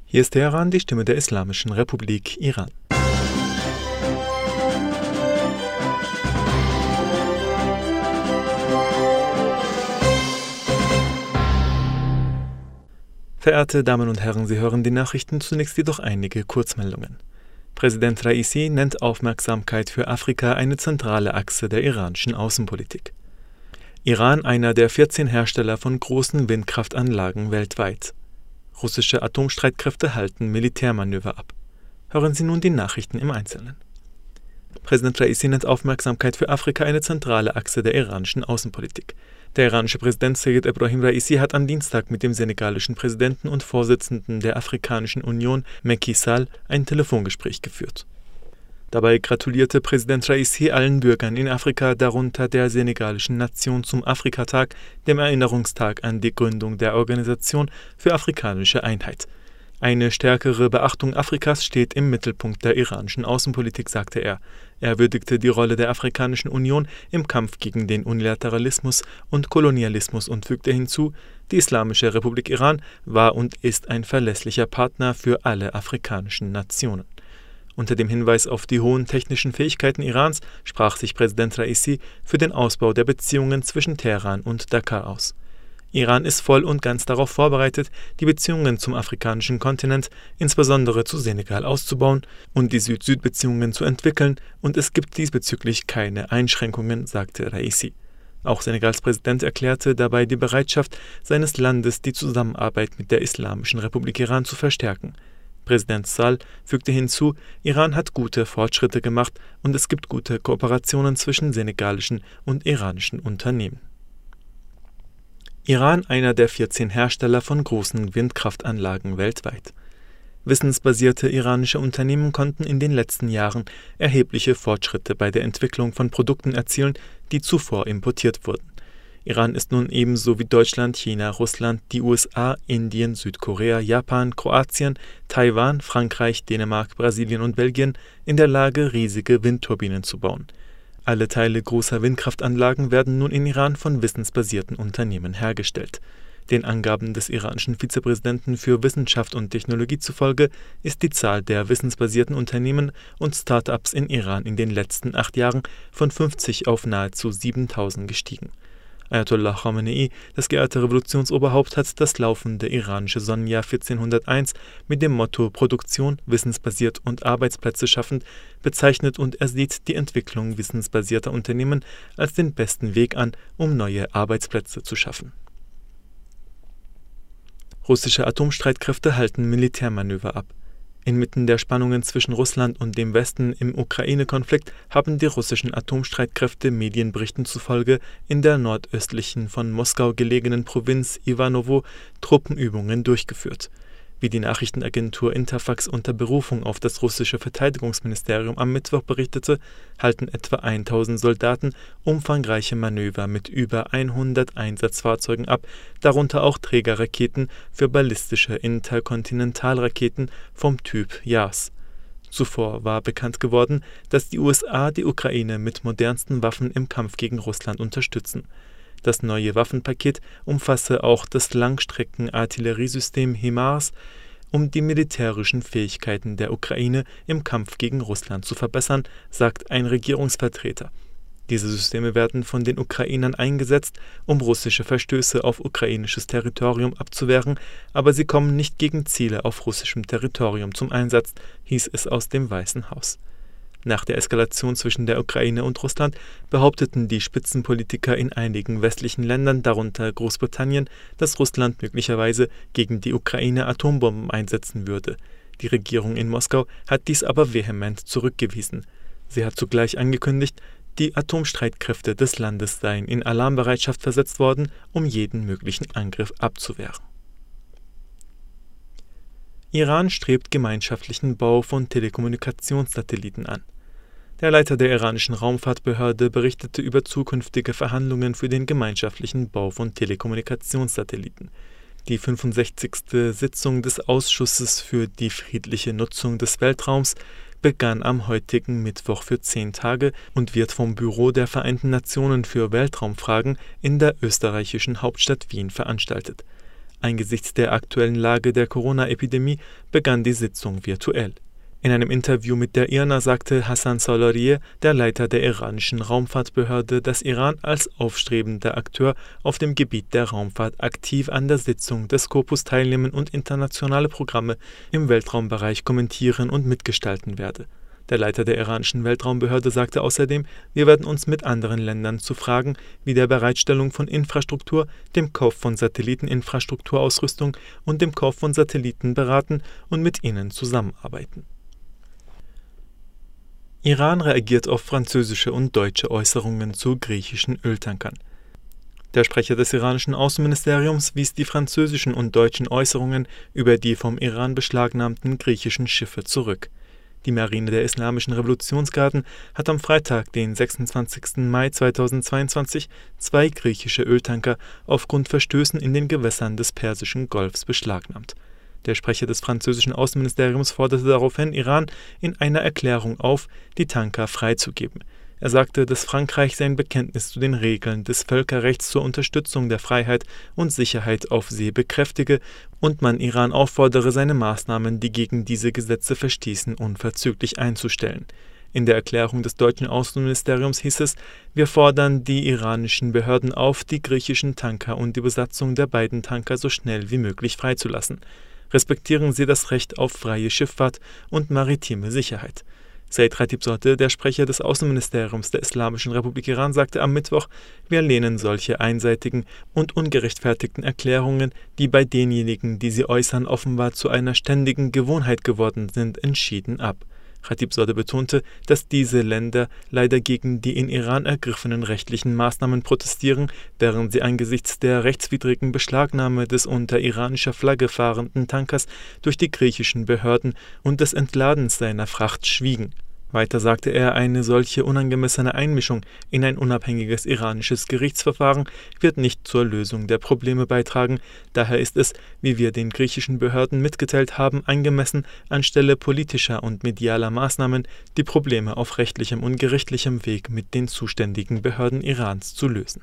Hier ist Teheran, die Stimme der Islamischen Republik Iran. Verehrte Damen und Herren, Sie hören die Nachrichten, zunächst jedoch einige Kurzmeldungen. Präsident Raisi nennt Aufmerksamkeit für Afrika eine zentrale Achse der iranischen Außenpolitik. Iran einer der 14 Hersteller von großen Windkraftanlagen weltweit. Russische Atomstreitkräfte halten Militärmanöver ab. Hören Sie nun die Nachrichten im Einzelnen. Präsident Raisi nennt Aufmerksamkeit für Afrika eine zentrale Achse der iranischen Außenpolitik. Der iranische Präsident Seyed Ebrahim Raisi hat am Dienstag mit dem senegalischen Präsidenten und Vorsitzenden der Afrikanischen Union, Macky Sall, ein Telefongespräch geführt. Dabei gratulierte Präsident Raisi allen Bürgern in Afrika, darunter der senegalischen Nation, zum Afrikatag, dem Erinnerungstag an die Gründung der Organisation für afrikanische Einheit. Eine stärkere Beachtung Afrikas steht im Mittelpunkt der iranischen Außenpolitik, sagte er. Er würdigte die Rolle der Afrikanischen Union im Kampf gegen den Unilateralismus und Kolonialismus und fügte hinzu, die Islamische Republik Iran war und ist ein verlässlicher Partner für alle afrikanischen Nationen. Unter dem Hinweis auf die hohen technischen Fähigkeiten Irans sprach sich Präsident Raisi für den Ausbau der Beziehungen zwischen Teheran und Dakar aus. Iran ist voll und ganz darauf vorbereitet, die Beziehungen zum afrikanischen Kontinent, insbesondere zu Senegal, auszubauen und die Süd-Süd-Beziehungen zu entwickeln, und es gibt diesbezüglich keine Einschränkungen, sagte Raisi. Auch Senegals Präsident erklärte dabei die Bereitschaft seines Landes, die Zusammenarbeit mit der Islamischen Republik Iran zu verstärken. Präsident Sall fügte hinzu, Iran hat gute Fortschritte gemacht und es gibt gute Kooperationen zwischen senegalischen und iranischen Unternehmen. Iran einer der 14 Hersteller von großen Windkraftanlagen weltweit. Wissensbasierte iranische Unternehmen konnten in den letzten Jahren erhebliche Fortschritte bei der Entwicklung von Produkten erzielen, die zuvor importiert wurden. Iran ist nun ebenso wie Deutschland, China, Russland, die USA, Indien, Südkorea, Japan, Kroatien, Taiwan, Frankreich, Dänemark, Brasilien und Belgien in der Lage, riesige Windturbinen zu bauen. Alle Teile großer Windkraftanlagen werden nun in Iran von wissensbasierten Unternehmen hergestellt. Den Angaben des iranischen Vizepräsidenten für Wissenschaft und Technologie zufolge ist die Zahl der wissensbasierten Unternehmen und Start-ups in Iran in den letzten 8 Jahren von 50 auf nahezu 7.000 gestiegen. Ayatollah Khamenei, das geehrte Revolutionsoberhaupt, hat das laufende iranische Sonnenjahr 1401 mit dem Motto Produktion, wissensbasiert und Arbeitsplätze schaffend bezeichnet und er sieht die Entwicklung wissensbasierter Unternehmen als den besten Weg an, um neue Arbeitsplätze zu schaffen. Russische Atomstreitkräfte halten Militärmanöver ab. Inmitten der Spannungen zwischen Russland und dem Westen im Ukraine-Konflikt haben die russischen Atomstreitkräfte Medienberichten zufolge in der nordöstlichen von Moskau gelegenen Provinz Ivanovo Truppenübungen durchgeführt. Wie die Nachrichtenagentur Interfax unter Berufung auf das russische Verteidigungsministerium am Mittwoch berichtete, halten etwa 1000 Soldaten umfangreiche Manöver mit über 100 Einsatzfahrzeugen ab, darunter auch Trägerraketen für ballistische Interkontinentalraketen vom Typ JAS. Zuvor war bekannt geworden, dass die USA die Ukraine mit modernsten Waffen im Kampf gegen Russland unterstützen. Das neue Waffenpaket umfasse auch das Langstrecken-Artilleriesystem HIMARS, um die militärischen Fähigkeiten der Ukraine im Kampf gegen Russland zu verbessern, sagt ein Regierungsvertreter. Diese Systeme werden von den Ukrainern eingesetzt, um russische Verstöße auf ukrainisches Territorium abzuwehren, aber sie kommen nicht gegen Ziele auf russischem Territorium zum Einsatz, hieß es aus dem Weißen Haus. Nach der Eskalation zwischen der Ukraine und Russland behaupteten die Spitzenpolitiker in einigen westlichen Ländern, darunter Großbritannien, dass Russland möglicherweise gegen die Ukraine Atombomben einsetzen würde. Die Regierung in Moskau hat dies aber vehement zurückgewiesen. Sie hat zugleich angekündigt, die Atomstreitkräfte des Landes seien in Alarmbereitschaft versetzt worden, um jeden möglichen Angriff abzuwehren. Iran strebt gemeinschaftlichen Bau von Telekommunikationssatelliten an. Der Leiter der iranischen Raumfahrtbehörde berichtete über zukünftige Verhandlungen für den gemeinschaftlichen Bau von Telekommunikationssatelliten. Die 65. Sitzung des Ausschusses für die friedliche Nutzung des Weltraums begann am heutigen Mittwoch für 10 Tage und wird vom Büro der Vereinten Nationen für Weltraumfragen in der österreichischen Hauptstadt Wien veranstaltet. Angesichts der aktuellen Lage der Corona-Epidemie begann die Sitzung virtuell. In einem Interview mit der IRNA sagte Hassan Salarieh, der Leiter der iranischen Raumfahrtbehörde, dass Iran als aufstrebender Akteur auf dem Gebiet der Raumfahrt aktiv an der Sitzung des Scopus teilnehmen und internationale Programme im Weltraumbereich kommentieren und mitgestalten werde. Der Leiter der iranischen Weltraumbehörde sagte außerdem, wir werden uns mit anderen Ländern zu Fragen wie der Bereitstellung von Infrastruktur, dem Kauf von Satelliteninfrastrukturausrüstung und dem Kauf von Satelliten beraten und mit ihnen zusammenarbeiten. Iran reagiert auf französische und deutsche Äußerungen zu griechischen Öltankern. Der Sprecher des iranischen Außenministeriums wies die französischen und deutschen Äußerungen über die vom Iran beschlagnahmten griechischen Schiffe zurück. Die Marine der Islamischen Revolutionsgarden hat am Freitag, den 26. Mai 2022, 2 griechische Öltanker aufgrund Verstößen in den Gewässern des Persischen Golfs beschlagnahmt. Der Sprecher des französischen Außenministeriums forderte daraufhin Iran in einer Erklärung auf, die Tanker freizugeben. Er sagte, dass Frankreich sein Bekenntnis zu den Regeln des Völkerrechts zur Unterstützung der Freiheit und Sicherheit auf See bekräftige und man Iran auffordere, seine Maßnahmen, die gegen diese Gesetze verstießen, unverzüglich einzustellen. In der Erklärung des deutschen Außenministeriums hieß es, wir fordern die iranischen Behörden auf, die griechischen Tanker und die Besatzung der beiden Tanker so schnell wie möglich freizulassen. Respektieren Sie das Recht auf freie Schifffahrt und maritime Sicherheit. Said Khatibzadeh, der Sprecher des Außenministeriums der Islamischen Republik Iran, sagte am Mittwoch, wir lehnen solche einseitigen und ungerechtfertigten Erklärungen, die bei denjenigen, die sie äußern, offenbar zu einer ständigen Gewohnheit geworden sind, entschieden ab. Khatibzadeh betonte, dass diese Länder leider gegen die in Iran ergriffenen rechtlichen Maßnahmen protestieren, während sie angesichts der rechtswidrigen Beschlagnahme des unter iranischer Flagge fahrenden Tankers durch die griechischen Behörden und des Entladens seiner Fracht schwiegen. Weiter sagte er, eine solche unangemessene Einmischung in ein unabhängiges iranisches Gerichtsverfahren wird nicht zur Lösung der Probleme beitragen. Daher ist es, wie wir den griechischen Behörden mitgeteilt haben, angemessen, anstelle politischer und medialer Maßnahmen die Probleme auf rechtlichem und gerichtlichem Weg mit den zuständigen Behörden Irans zu lösen.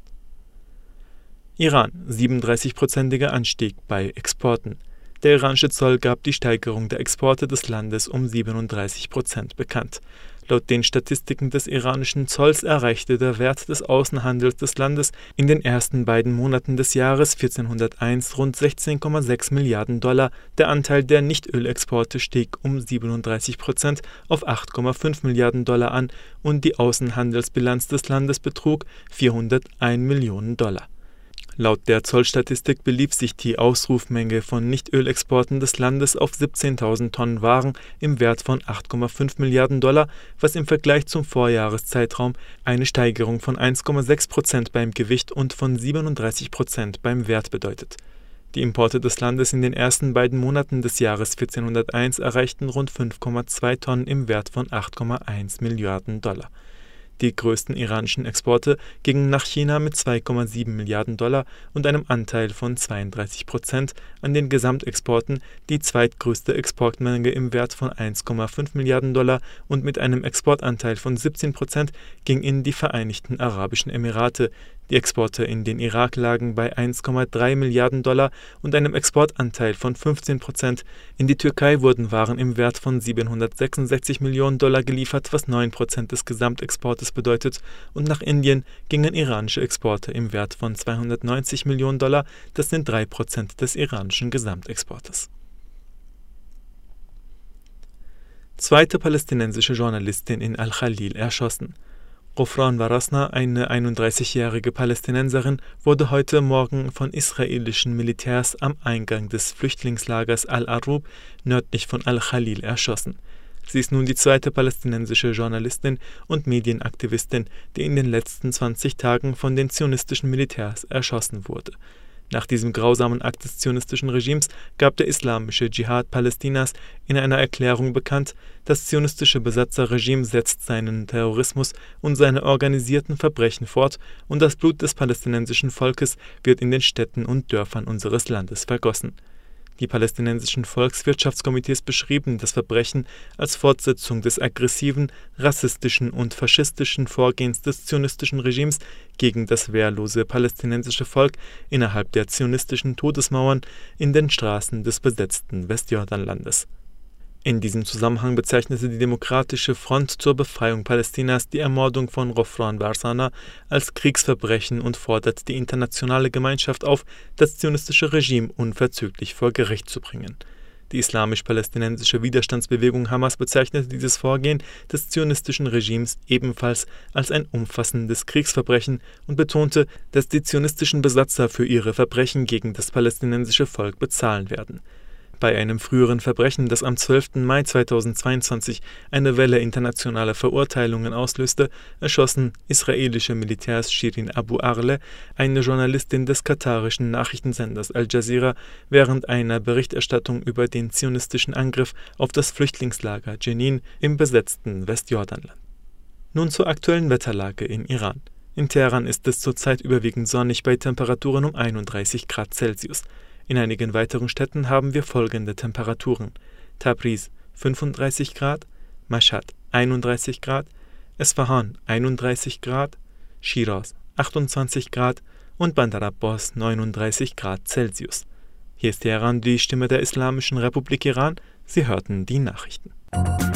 Iran: 37%iger Anstieg bei Exporten. Der iranische Zoll gab die Steigerung der Exporte des Landes um 37% bekannt. Laut den Statistiken des iranischen Zolls erreichte der Wert des Außenhandels des Landes in den ersten beiden Monaten des Jahres 1401 rund 16,6 Milliarden $. Der Anteil der Nichtölexporte stieg um 37% auf 8,5 Milliarden $ an und die Außenhandelsbilanz des Landes betrug 401 Millionen $. Laut der Zollstatistik belief sich die Ausrufmenge von Nichtölexporten des Landes auf 17.000 Tonnen Waren im Wert von 8,5 Milliarden $, was im Vergleich zum Vorjahreszeitraum eine Steigerung von 1,6% beim Gewicht und von 37% beim Wert bedeutet. Die Importe des Landes in den ersten beiden Monaten des Jahres 1401 erreichten rund 5,2 Tonnen im Wert von 8,1 Milliarden $. Die größten iranischen Exporte gingen nach China mit 2,7 Milliarden $ und einem Anteil von 32% an den Gesamtexporten, die zweitgrößte Exportmenge im Wert von 1,5 Milliarden $ und mit einem Exportanteil von 17% ging in die Vereinigten Arabischen Emirate. Die Exporte in den Irak lagen bei 1,3 Milliarden $ und einem Exportanteil von 15%. In die Türkei wurden Waren im Wert von 766 Millionen $ geliefert, was 9% des Gesamtexportes bedeutet, und nach Indien gingen iranische Exporte im Wert von 290 Millionen $, das sind 3% des iranischen Gesamtexportes. Zweite palästinensische Journalistin in Al-Khalil erschossen. Ghofran Warasna, eine 31-jährige Palästinenserin, wurde heute Morgen von israelischen Militärs am Eingang des Flüchtlingslagers Al-Arub nördlich von Al-Khalil erschossen. Sie ist nun die zweite palästinensische Journalistin und Medienaktivistin, die in den letzten 20 Tagen von den zionistischen Militärs erschossen wurde. Nach diesem grausamen Akt des zionistischen Regimes gab der Islamische Dschihad Palästinas in einer Erklärung bekannt, das zionistische Besatzerregime setzt seinen Terrorismus und seine organisierten Verbrechen fort und das Blut des palästinensischen Volkes wird in den Städten und Dörfern unseres Landes vergossen. Die palästinensischen Volkswirtschaftskomitees beschrieben das Verbrechen als Fortsetzung des aggressiven, rassistischen und faschistischen Vorgehens des zionistischen Regimes gegen das wehrlose palästinensische Volk innerhalb der zionistischen Todesmauern in den Straßen des besetzten Westjordanlandes. In diesem Zusammenhang bezeichnete die Demokratische Front zur Befreiung Palästinas die Ermordung von Ghofran Barzana als Kriegsverbrechen und fordert die internationale Gemeinschaft auf, das zionistische Regime unverzüglich vor Gericht zu bringen. Die islamisch-palästinensische Widerstandsbewegung Hamas bezeichnete dieses Vorgehen des zionistischen Regimes ebenfalls als ein umfassendes Kriegsverbrechen und betonte, dass die zionistischen Besatzer für ihre Verbrechen gegen das palästinensische Volk bezahlen werden. Bei einem früheren Verbrechen, das am 12. Mai 2022 eine Welle internationaler Verurteilungen auslöste, erschossen israelische Militärs Shirin Abu Akleh, eine Journalistin des katarischen Nachrichtensenders Al Jazeera, während einer Berichterstattung über den zionistischen Angriff auf das Flüchtlingslager Jenin im besetzten Westjordanland. Nun zur aktuellen Wetterlage in Iran. In Teheran ist es zurzeit überwiegend sonnig bei Temperaturen um 31 Grad Celsius. In einigen weiteren Städten haben wir folgende Temperaturen: Tabriz 35 Grad, Mashhad 31 Grad, Esfahan 31 Grad, Schiraz 28 Grad und Bandar Abbas 39 Grad Celsius. Hier ist Teheran, die Stimme der Islamischen Republik Iran. Sie hörten die Nachrichten.